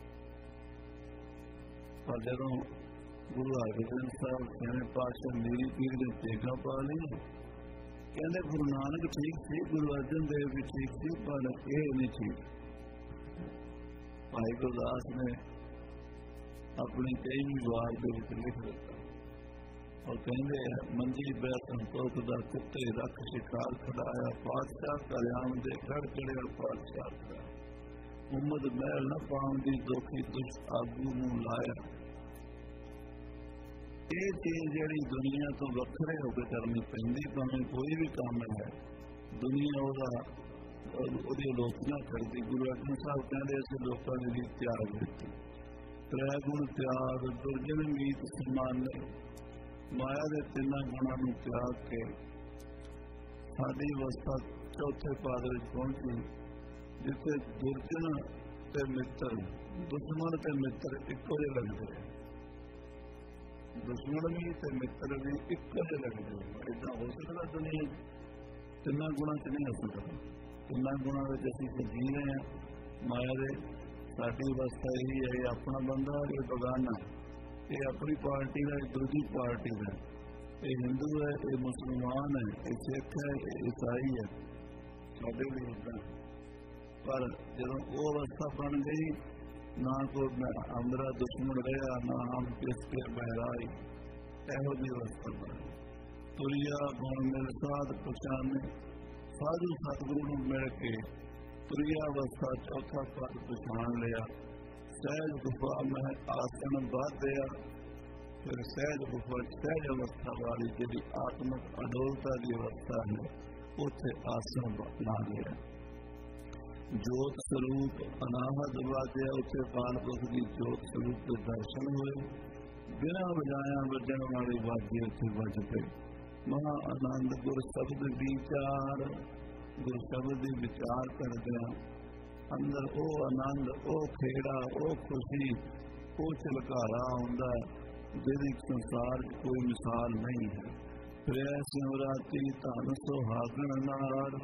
ਪਰ ਜਦੋਂ ਗੁਰੂ ਹਰਗੋਬਿੰਦ ਸਾਹਿਬ ਕਹਿੰਦੇ ਪਾਤਸ਼ਾਹ ਮੇਰੀ ਪੀਰ ਦੇ ਤੇਗਾ ਪਾ ਲਈ, ਕਹਿੰਦੇ ਗੁਰੂ ਨਾਨਕ ਠੀਕ ਸੀ, ਗੁਰੂ ਅਰਜਨ ਦੇਵ ਵੀ ਠੀਕ ਸੀ, ਪਰ ਇਹ ਨਹੀਂ ਠੀਕ। ਭਾਈ ਗੁਰਦਾਸ ਨੇ ਆਪਣੀ ਕਈ ਵਾਰ ਦੇ ਵਿੱਚ ਲਿਖ ਦਿੱਤਾ ਔਰ ਕਹਿੰਦੇ ਮੰਜੀ ਬੈ ਸੰਤੋਖ ਦਾ ਕੁੱਤੇ ਰੱਖ ਸ਼ਿਕਾਰ ਖੜਾਇਆ, ਪਾਤਸ਼ਾਹ ਕਲਿਆਣ ਦੇ ਖੜ ਚੜਿਆ ਪਾਤਸ਼ਾਹ ਦਾ। ਉਮਦ ਮਹਿਲ ਨਾ ਪਾਉਣ ਦੀ ਦੋਖੀ ਦੁਸ਼ ਆਗੂ ਨੂੰ ਲਾਇਆ। ਇਹ ਚੀਜ਼ ਜਿਹੜੀ ਦੁਨੀਆ ਤੋਂ ਵੱਖਰੇ ਹੋ ਕੇ ਕਰਨੀ ਪੈਂਦੀ, ਭਾਵੇਂ ਕੋਈ ਵੀ ਕੰਮ ਹੈ, ਦੁਨੀਆ ਉਹਦਾ ਉਹਦੀ ਆਲੋਚਨਾ ਕਰਦੀ। ਗੁਰੂ ਅਰਜਨ ਸਾਹਿਬ ਕਹਿੰਦੇ ਅਸੀਂ ਲੋਕਾਂ ਦੇ ਲਈ ਤਿਆਗ ਦਿੱਤੀ, ਤ੍ਰੈ ਗੁਣ ਤਿਆਗ ਦੁਰਜਨ ਮੀਤ ਸਮਾਨੇ। ਮਾਇਆ ਦੇ ਤਿੰਨਾਂ ਗੁਣਾਂ ਨੂੰ ਤਿਆਗ ਕੇ ਸਾਡੀ ਅਵਸਥਾ ਚੌਥੇ ਪਾਦ ਵਿੱਚ ਪਹੁੰਚੀ, ਜਿੱਥੇ ਦੁਰਜਨ ਤੇ ਮਿੱਤਰ, ਦੁਸ਼ਮਣ ਤੇ ਮਿੱਤਰ ਇੱਕੋ ਜਿਹੇ ਲੱਗਦੇ। ਦੁਸ਼ਮਣ ਵੀ ਤੇ ਮਿੱਤਰ ਵੀ ਇੱਕੋ ਜਿਹੇ ਲੱਗਦੇ। ਏਦਾਂ ਹੋ ਸਕਦਾ ਦੁਨੀਆ ਤਿੰਨਾਂ ਗੁਣਾਂ ਚ ਨਹੀਂ ਹੋ ਸਕਦਾ। ਤਿੰਨਾਂ ਗੁਣਾਂ ਵਿੱਚ ਅਸੀਂ ਜੀ ਰਹੇ ਹਾਂ ਮਾਇਆ ਦੇ। ਸਾਡੀ ਅਵਸਥਾ ਇਹੀ ਹੈ, ਇਹ ਆਪਣਾ ਬੰਦਾ, ਇਹ ਬਗਾਨਾ, ਇਹ ਆਪਣੀ ਪਾਰਟੀ ਦਾ, ਇਹ ਦੂਜੀ ਪਾਰਟੀ ਦਾ, ਇਹ ਹਿੰਦੂ ਹੈ, ਇਹ ਮੁਸਲਮਾਨ ਹੈ, ਇਹ ਸਿੱਖ ਹੈ, ਇਹ ਈਸਾਈ ਹੈ। ਸਾਡੇ ਵੀ ਇੱਦਾਂ। ਪਰ ਜਦੋਂ ਉਹ ਅਵਸਥਾ ਬਣ ਗਈ, ਨਾ ਕੋਈ ਅੰਦਰਾ ਦੁਸ਼ਮਣ ਰਿਹਾ, ਨਾ ਹਮ ਕਿਸ ਕੇ ਬਹਿਰਾਈ, ਇਹੋ ਜਿਹੀ ਅਵਸਥਾ ਬਣ ਗਈ। ਤੁਰਿਆ ਗੁਣ ਮਿਲ ਸਾਧ ਪਛਾਣੇ, ਸਾਧੂ ਸਤਿਗੁਰੂ ਨੂੰ ਮਿਲ ਕੇ ਤੁਰਿਆ ਅਵਸਥਾ ਚੌਥਾ ਪਦ ਪਛਾਣ ਲਿਆ। ਸਹਿਜ ਗੁਫਾ ਮੈਂ ਆਸਣ ਬਾਧਿਆ, ਫਿਰ ਸਹਿਜ ਗੁਫਾ ਸਹਿਜ ਅਵਸਥਾ ਵਾਲੀ ਜਿਹੜੀ ਆਤਮਕ ਅਡੋਲਤਾ ਦੀ ਅਵਸਥਾ ਹੈ, ਉੱਥੇ ਆਸਣ ਬਣਾ ਲਿਆ। ਜੋਤ ਸਰੂਪ ਅਨਾਹਦ ਵਾਜਿਆ, ਉੱਥੇ ਪਾਲਪੁਰਖ ਦੀ ਜੋਤ ਸਰੂਪ ਦੇ ਦਰਸ਼ਨ ਹੋਏ। ਬਿਨਾਂ ਵਜਾਇਆ ਵੱਜਣ ਵਾਲੇ ਵਾਜੇ ਉੱਥੇ ਵੱਜ ਪਏ। ਮਹਾ ਆਨੰਦ ਗੁਰ ਸ਼ਬਦ ਵਿਚਾਰ, ਗੁਰ ਸ਼ਬਦ ਦੇ ਵਿਚਾਰ ਕਰਦਿਆਂ ਅੰਦਰ ਉਹ ਆਨੰਦ, ਉਹ ਖੇੜਾ, ਉਹ ਖੁਸ਼ੀ, ਉਹ ਝਲਕਾਰਾ ਆਉਂਦਾ ਜਿਹਦੀ ਸੰਸਾਰ ਚ ਕੋਈ ਮਿਸਾਲ ਨਹੀਂ ਹੈ। ਪ੍ਰਿਆ ਸਿਮਰਾਤੀ ਧਨ ਸੁਹਾਗਣ ਨਾਲ,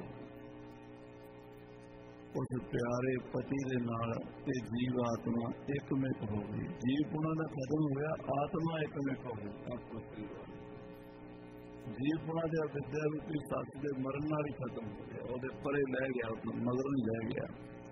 ਉਸ ਪਿਆਰੇ ਪਤੀ ਦੇ ਨਾਲ ਇਹ ਜੀਵ ਆਤਮਾ ਇੱਕਮਿਕ ਹੋ ਗਈ। ਜੀਵ ਪੁਣਾ ਦਾ ਖਤਮ ਹੋਇਆ, ਆਤਮਾ ਇੱਕਮਿਕ ਹੋ ਗਈ। ਜੀਵ ਪੁਣਾ ਦੇ ਵਿਦਿਆ ਰੂਪੀ ਸੱਚ ਦੇ ਮਰਨ ਨਾਲ ਹੀ ਖਤਮ ਹੋ ਗਿਆ, ਉਹਦੇ ਪਰੇ ਲੈ ਗਿਆ, ਉਹਨੂੰ ਮਗਰੋਂ ਹੀ ਲੈ ਗਿਆ।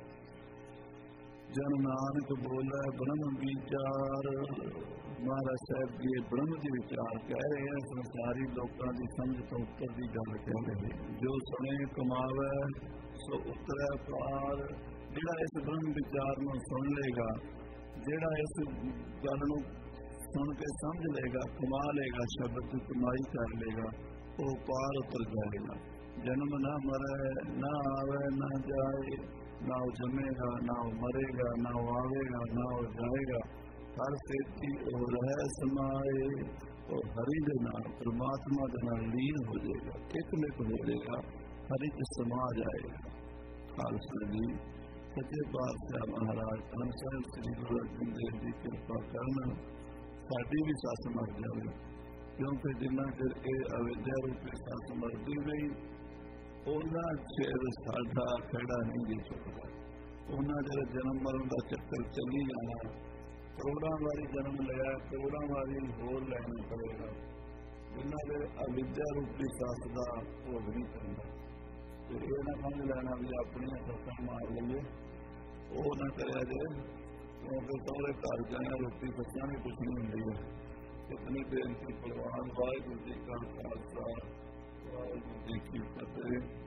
ਜਨ ਨਾਨਕ ਬੋਲੇ ਬ੍ਰਹਮ ਵਿਚਾਰ, ਮਹਾਰਾਜ ਸਾਹਿਬ ਜੀ ਬ੍ਰਹਮ ਦੇ ਵਿਚਾਰ ਕਹਿ ਰਹੇ हैं, ਸੰਸਾਰੀ ਲੋਕਾਂ ਦੀ ਸਮਝ ਤੋਂ ਉੱਪਰ ਦੀ ਗੱਲ ਕਹਿ ਰਹੇ। ਜੋ ਸੁਣੇ ਕਮਾਵੇ ਸੋ ਉਤਰੇ ਪਾਰ। ਜਿਹੜਾ ਇਸ ਬ੍ਰਹਮ ਵਿਚਾਰ ਨੂੰ ਸੁਣ ਲੇਗਾ, ਜਿਹੜਾ ਇਸ ਗੱਲ ਨੂੰ ਸੁਣ ਕੇ ਸਮਝ ਲੇਗਾ, ਕਮਾ ਲੇਗਾ, ਸ਼ਬਦ ਦੀ ਕਮਾਈ ਕਰ ਲੇਗਾ, ਉਹ ਪਾਰ ਉਤਰ ਜਾਏਗਾ। ਜਨਮ ਨਾ ਮਰੇ, ਨਾ ਆਵੇ ਨਾ ਜਾਏ, ਨਾ ਉਹ ਜੰਮੇਗਾ, ਨਾ ਉਹ ਮਰੇਗਾ, ਨਾ ਉਹ ਆਵੇਗਾ, ਨਾ ਉਹ ਜਾਏਗਾ। ਹਰ ਸੇਤੀ ਉਹ ਰਹਿ ਸਮਾਏ, ਉਹ ਹਰੀ ਦੇ ਨਾਲ, ਪਰਮਾਤਮਾ ਦੇ ਨਾਲ ਲੀਨ ਹੋ ਜਾਏਗਾ, ਇੱਕਮਿਕ ਹੋ ਜਾਏਗਾ, ਹਰੀ ਚ ਸਮਾ ਜਾਏਗਾ। ਖਾਲਸਾ ਜੀ ਸੱਚੇ ਪਾਤਸ਼ਾਹ ਮਹਾਰਾਜ ਧੰਨ ਸਾਹਿਬ ਸ੍ਰੀ ਗੁਰੂ ਅਰਜਨ ਦੇਵ ਜੀ ਕਿਰਪਾ ਕਰਨ, ਸਾਡੀ ਵੀ ਸੱਸ ਮਰ ਜਾਵੇ, ਕਿਉਂਕਿ ਜਿੰਨਾ ਚਿਰ ਇਹ ਅਵਿਦਿਆ ਰੂਪੀ ਸੱਸ ਮਰਦੀ ਨਹੀਂ, ਉਹਨਾਂ ਚਿਰ ਸਾਡਾ ਖੜਾ ਨਹੀਂ ਦੇ ਸਕਦਾ। ਉਹਨਾਂ ਚਿਰ ਜਨਮ ਮਰਨ ਦਾ ਚੱਕਰ ਚੱਲੀ ਜਾਣਾ, ਕਰੋੜਾਂ ਵਾਰੀ ਜਨਮ ਲਿਆ, ਕਰੋੜਾਂ ਵਾਰੀ ਹੋਰ ਲੈਣਾ ਪਵੇਗਾ। ਜਿਨ੍ਹਾਂ ਦੇ ਅਵਿਦਿਆ ਰੂਪੀ ਸੱਸ ਦਾ ਭੋਗ ਨਹੀਂ ਪੈਂਦਾ, ਤੇ ਇਹ ਨਾ ਸਮਝ ਲੈਣਾ ਵੀ ਆਪਣੀਆਂ ਸੱਸਾਂ ਮਾਰ ਲਈਏ, ਉਹ ਨਾ ਕਰਿਆ ਜੇ, ਕਿਉਂਕਿ ਸਹੁਰੇ ਘਰ ਜਾਇਆ ਰੋਟੀ ਸੱਸਾਂ ਵੀ ਕੁਛ ਨਹੀਂ ਹੁੰਦੀ ਹੈ। ਇਤਨੀ ਬੇਨਤੀ ਪ੍ਰਵਾਨ, ਵਾਹਿਗੁਰੂ ਜੀ ਕਾ ਖਾਲਸਾ, ਵਾਹਿਗੁਰੂ ਜੀ ਕੀ ਫਤਿਹ।